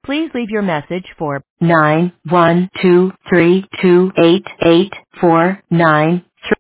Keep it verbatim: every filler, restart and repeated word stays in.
Please leave your message for nine one two three two eight eight four nine.